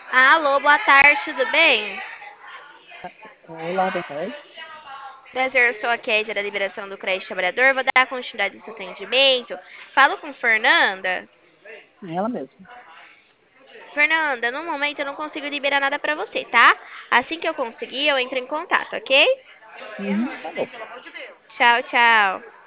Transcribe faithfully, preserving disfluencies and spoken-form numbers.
Alô, boa tarde, tudo bem? Olá, boa tarde. Prazer, eu sou a Kézia da Liberação do Crédito Trabalhador. Vou dar continuidade nesse atendimento. Falo com Fernanda. Ela mesma. Fernanda, no momento eu não consigo liberar nada pra você, tá? Assim que eu conseguir, eu entro em contato, ok? Uhum, tá bom. Tchau, tchau.